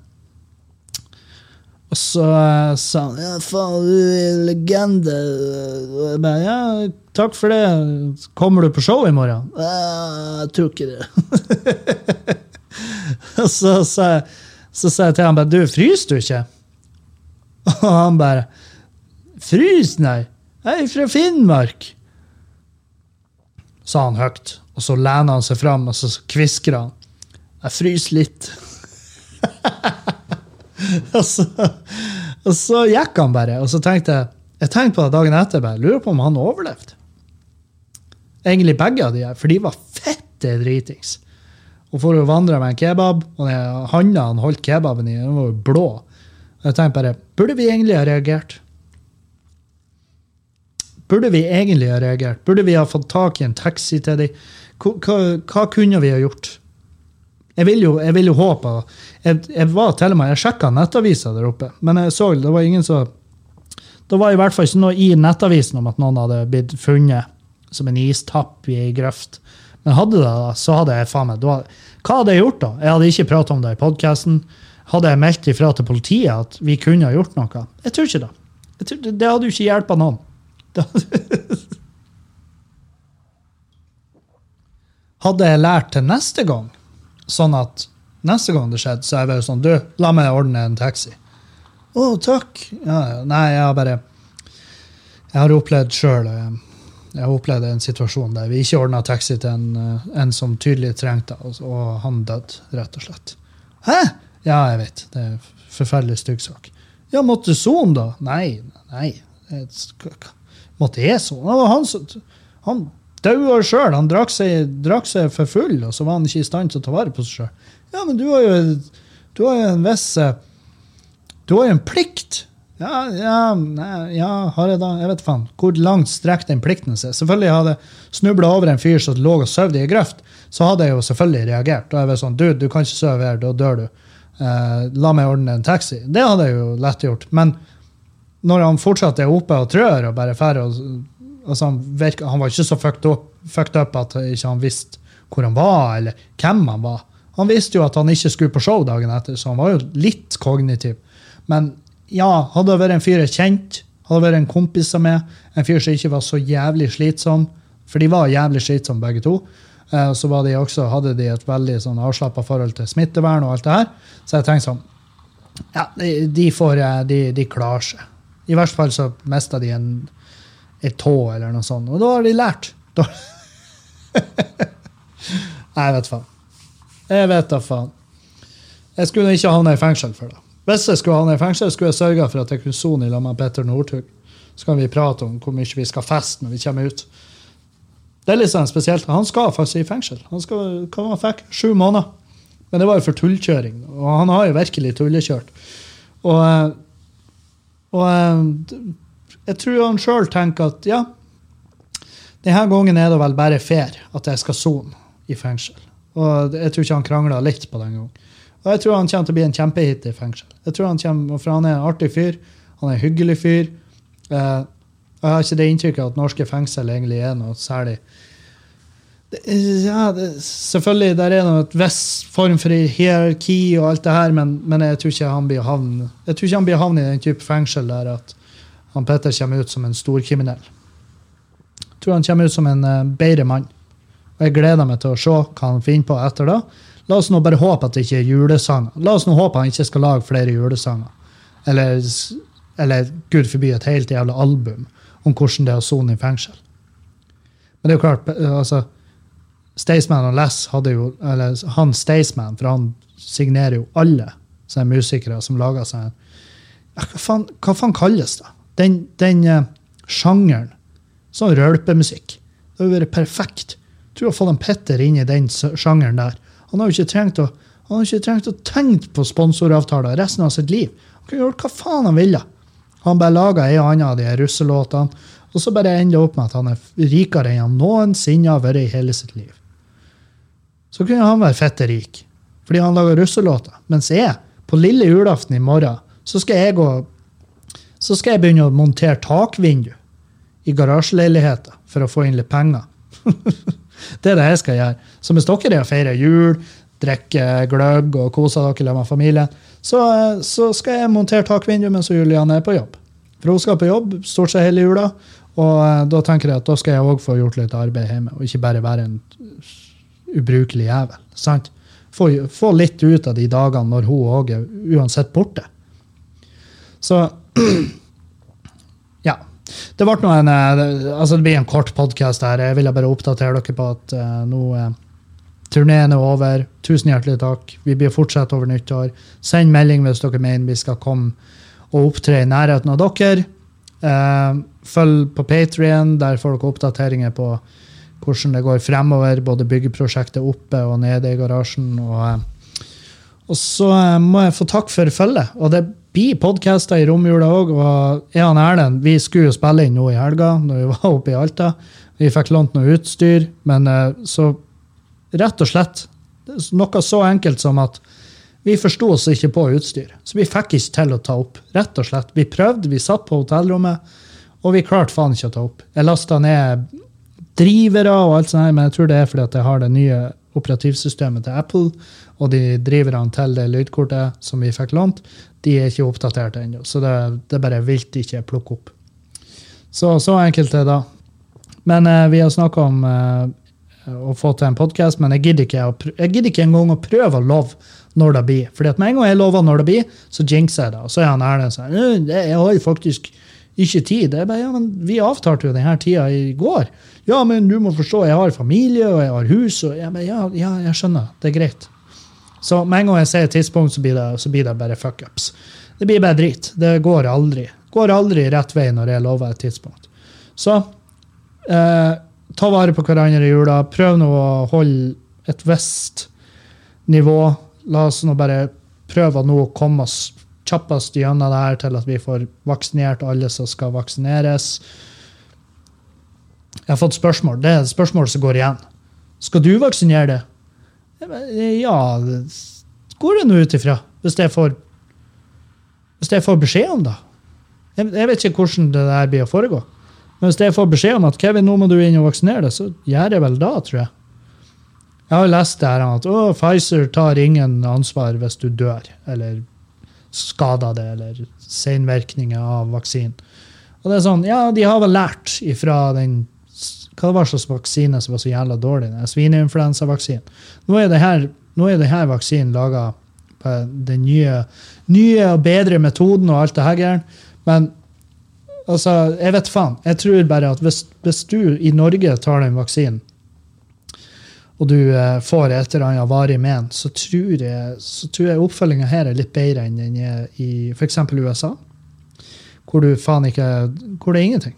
Og så sa han, ja, faen, du er legende. Og jeg bare, ja, takk for det. Kommer du på show i morgen? Jeg tror ikke det. Og så sa jeg til han bare, du, fryser du ikke? Og han bare, frys, nei. Jeg er fra Finnmark. Sa han høyt. Og så lener han seg frem, og så kvisker han. Jeg fryser litt. og så gikk han bare, og så tenkte jeg tenkte på det dagen etter, bare lurer på om han overlevde. Egentlig begge av de her, for de var fette dritings. Og for å vandre med en kebab, og han holdt kebaben i, den var jo blå. Og jeg tenkte bare, burde vi egentlig ha reagert? Burde vi ha fått tak i en taxi til dem? Hva kunne vi ha gjort? Jeg vil jo håpe. Jeg var til og med, jeg sjekket nettavisa der oppe, men jeg så, det var ingen så, det var i hvert fall ikke noe i nettavisen om at noen hadde blitt funnet som en istapp i en grøft. Men hadde det da, så hadde jeg faen meg, hva hadde jeg gjort da? Jeg hadde ikke pratet om det i podcasten. Hadde jeg meldt ifra til politiet at vi kunne ha gjort noe? Jeg tror ikke det. Det hadde jo ikke hjulpet noen. Hadde jeg lært til neste gang, sånn at neste gang det skjedde, så er jeg bare sånn, du, la meg ordne en taxi. Takk. Ja, nei, jeg har opplevd selv, jeg har opplevd en situasjon der vi ikke ordnet taxi til en som tydelig trengte, og han døde, rett og slett. Hæ? Ja, jeg vet, det er en forferdelig stygg sak. Ja, måtte zone da? Nei, måtte jeg zone? Han døde selv, han drakk seg for full, og så var han ikke i stand til å ta vare på seg selv. Ja, men du har jo en viss, du har jo en plikt. Ja, har jeg da? Jeg vet faen, hvor langt strekk den plikten seg. Selvfølgelig hadde jeg snublet over en fyr som lå og søvde i grøft, så hadde jeg jo selvfølgelig reagert. Da er jeg sånn, du kan ikke søve her, da dør du. La meg ordne en taxi. Det hadde jeg jo lett gjort. Men når han fortsatt er oppe og trør og bare færre, altså han var ikke så fucked up at ikke han visste hvor han var, eller hvem han var. Han visste jo at han ikke skulle på show dagen etter, så han var jo litt kognitiv. Men ja, hadde det vært en fyr jeg kjent, hadde det vært en kompis av meg, en fyr som ikke var så jævlig slitsom, for de var jævlig slitsom begge to, så var de også, hadde de et veldig sånn avslappet forhold til smittevern og alt det her. Så jeg tenkte sånn, ja, de klarer seg. I hvert fall så mistet de et tå eller noe sånt, og da har de lært. Nei, jeg vet da faen. Jeg skulle ikke havne i fengsel for det. Hvis jeg skulle havne i fengsel, skulle jeg sørge for at jeg kunne zone i lag med Petter Northug. Så kan vi prate om hvor mye vi skal feste når vi kommer ut. Det er litt sånn spesielt. Han skal faktisk i fengsel. Han fikk 7 måneder. Men det var jo for tullkjøring. Og han har jo virkelig tullekjørt. Og jeg tror han selv tenker at ja, denne gangen er det vel bare fair at jeg skal zone i fengsel. Og jeg tror ikke han krangler litt på den gangen. Og jeg tror han kommer til å bli en kjempehit i fengsel. Jeg tror for han er en artig fyr, han er en hyggelig fyr. Jeg har ikke det inntrykket at norske fengsel egentlig er noe særlig. Selvfølgelig, der er noe et viss form for hierarki og alt det her, men jeg tror ikke han blir havnet i den type fengsel der at han Petter kommer ut som en storkriminell. Jeg tror han kommer ut som en bedre mann. Og jeg gleder meg til å se hva han finner på etter da. La oss nå bare håpe at det ikke er julesanger. La oss nå håpe han ikke skal lage flere julesanger. Eller Gud forby et helt jævla album om hvordan det er å zone i fengsel. Men det er jo klart, altså, Staysman og Les hadde jo, eller han Staysman, for han signerer jo alle sånne musikere som lager seg hva faen kalles det? Den sjangeren, sånn rølpemusikk, det har vært perfekt. Jeg tror jeg har fått en Petter inn i den sjangeren der. Han har jo ikke trengt å tenke på sponsoravtaler resten av sitt liv. Han kunne gjort hva faen han ville. Han bare laget en og annen av de russelåtene, og så bare ender opp med at han er rikere enn han noensinne har vært i hele sitt liv. Så kunne han være fette rik, fordi han lager russelåter. Mens jeg, på lille julaften i morgen, så skal jeg begynne å montere takvindu i garasjeleiligheter for å få inn litt penger. Det er det jeg skal gjøre. Så hvis dere er å feire jul, drikke gløgg og kose dere med familien, så skal jeg montere takvindu mens Julian er på jobb. For hun skal på jobb stort sett hele jula, og da tenker jeg at da skal jeg også få gjort litt arbeid hjemme, og ikke bare være en ubrukelig jævel. Sant? Få litt ut av de dagene når hun også er uansett borte. Så ja. Det blir en kort podcast her. Jeg vil bare oppdatere dere på at nå turneen er over. Tusen hjertelig takk. Vi blir fortsatt over nyttår. Send melding hvis dere mener vi skal komme og opptre i nærheten av dere. Følg på Patreon. Der får dere oppdateringer på hvordan det går fremover, både byggeprosjektet oppe og nede i garasjen. Og så må jeg få takk for følget. Og det blir podcaster i romjula også, og jeg og Erlend, vi skulle jo spille inn nå i helga, når vi var oppe i Alta. Vi fikk lånt noe utstyr, men så rett og slett, noe så enkelt som at vi forstod oss ikke på utstyr, så vi fikk ikke til å ta opp, rett og slett. Vi prøvde, vi satt på hotellrommet, og vi klarte faen ikke å ta opp. Jeg lastet ned drivere og alt sånt her, men jeg tror det er fordi at jeg har det nye operativsystemet til Apple, og de driverne til det lydkortet som vi fikk lånt, de er ikke oppdatert ennå, så det bare vilt ikke plukke opp. Så enkelt det da. Men vi har snakket om å få til en podcast, men jeg gidder ikke en gang å prøve å love når det blir. Fordi at med en gang jeg lover når det blir, så jinxer jeg det. Og så han Erlend sånn, jeg har faktisk ikke tid. Jeg bare, ja, men vi avtalte jo denne tida i går. Ja, men du må forstå, jeg har familie, og jeg har hus, og jeg bare, ja, jeg skjønner, det greit. Så med en gang jeg sier et tidspunkt, så blir det bare fuck-ups. Det blir bare drit. Det går aldri rett vei når jeg lover et tidspunkt. Så, ta vare på hverandre i jula. Prøv nå å holde et visst nivå. La oss nå bare prøve å nå komme oss kjappest gjennom det her til at vi får vaksinert alle som skal vaksineres. Jeg har fått spørsmål. Det er et spørsmål som går igjen. Skal du vaksinere det? Ja, går det nå ut ifra? Hvis jeg får beskjed om det. Jeg vet ikke hvordan det der blir å foregå. Men hvis jeg får beskjed om at Kevin, nå må du inn og vaksinere det, så gjør jeg vel da, tror jeg. Jeg har lest det her at Pfizer tar ingen ansvar hvis du dør, eller skader det, eller senvirkninger av vaksinen. Og det er sånn, ja, de har vel lært ifra den, hva det var slags vaksine som var så jævla dårlig, den svineinfluensa-vaksinen. Nå er det her vaksinen laget på den nye og bedre metoden og alt det her, men altså, jeg vet faen. Jeg tror bare at hvis du i Norge tar den vaksinen, og du får et eller annet varig men, så tror jeg oppfølgingen her er litt bedre enn den er i for eksempel USA, hvor det er ingenting.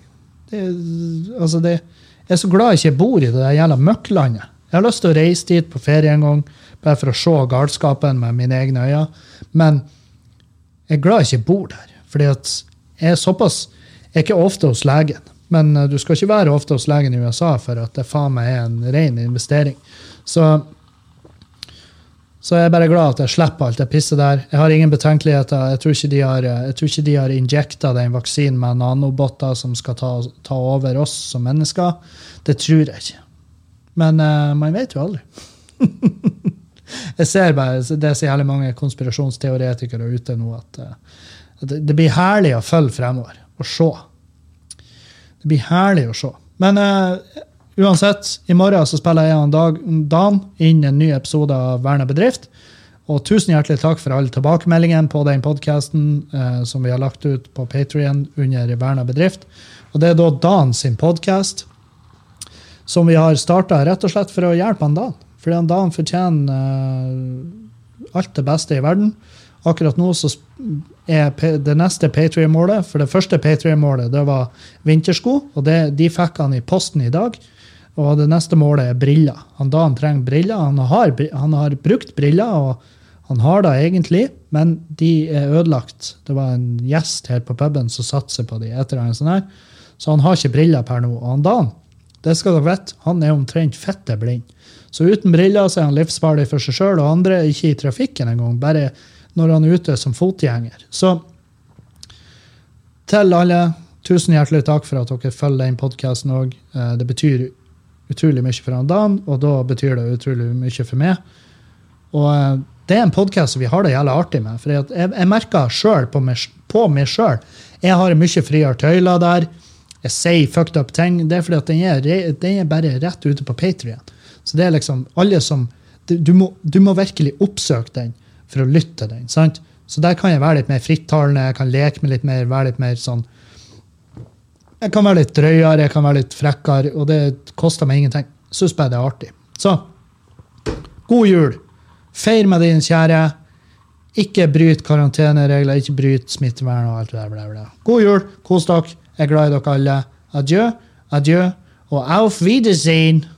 Jeg er så glad jeg ikke bor i det der jævla møkklandet. Jeg har lyst til å reise dit på ferie en gang, bare for å se galskapen med mine egne øyne, men jeg er glad jeg ikke bor der, fordi at jeg er ikke ofte hos legen, men du skal ikke være ofte hos legen i USA for at det faen meg er en ren investering. Så jeg er bare glad at jeg slipper alt det pisset der. Jeg har ingen betenkeligheter. Jeg tror ikke de har injektet den vaksinen med nanobotter som skal ta over oss som mennesker. Det tror jeg ikke. Men man vet jo aldri. Jeg ser bare, det er så jævlig mange konspirasjonsteoretikere ute nå at det blir herlig å følge fremover og se. Det blir herlig å se. Men uansett, i morgen så spiller jeg Dan inn en ny episode av Verna Bedrift. Og tusen hjertelig takk for alle tilbakemeldingene på den podcasten som vi har lagt ut på Patreon under Verna Bedrift. Og det er da Dan sin podcast som vi har startet rett og slett for å hjelpe han Dan. Fordi han Dan fortjener alt det beste i verden. Akkurat nå så er det neste Patreon-målet, for det første Patreon-målet, det var vintersko, og de fikk han i posten i dag, og det neste målet er briller. Han trenger briller, han har brukt briller, og han har det egentlig, men de er ødelagt. Det var en gjest her på puben som satser på de etter en sånn her, så han har ikke briller per nå. Og han Dan, det skal dere vite, han er omtrent fette blind. Så uten briller så er han livsfarlig for seg selv, og andre ikke i trafikken en gang, bare når han er ute som fotgjenger. Så til alle, tusen hjertelig takk for at dere følger den podcasten også. Det betyr utrolig mye for han Dan, og da betyr det utrolig mye for meg. Og det er en podcast som vi har det jævlig artig med, for jeg merker selv på meg selv. Jeg har mye friere tøyler der. Jeg sier fucked up ting. Det er fordi at den er bare rett ute på Patreon. Så det er liksom alle som... Du må virkelig oppsøke den for å lytte til den, sant? Så der kan jeg være litt mer frittalende, jeg kan leke med litt mer, være litt mer sånn... Jeg kan være litt drøyere, jeg kan være litt frekkere, og det koster meg ingenting. Jeg synes bare det er artig. Så, god jul! Feir med din kjære. Ikke bryt karanteneregler, ikke bryt smittevern og alt det der. Bla bla. God jul, kos dere. Jeg er glad i dere alle. Adjø, adjø, og auf Wiedersehen!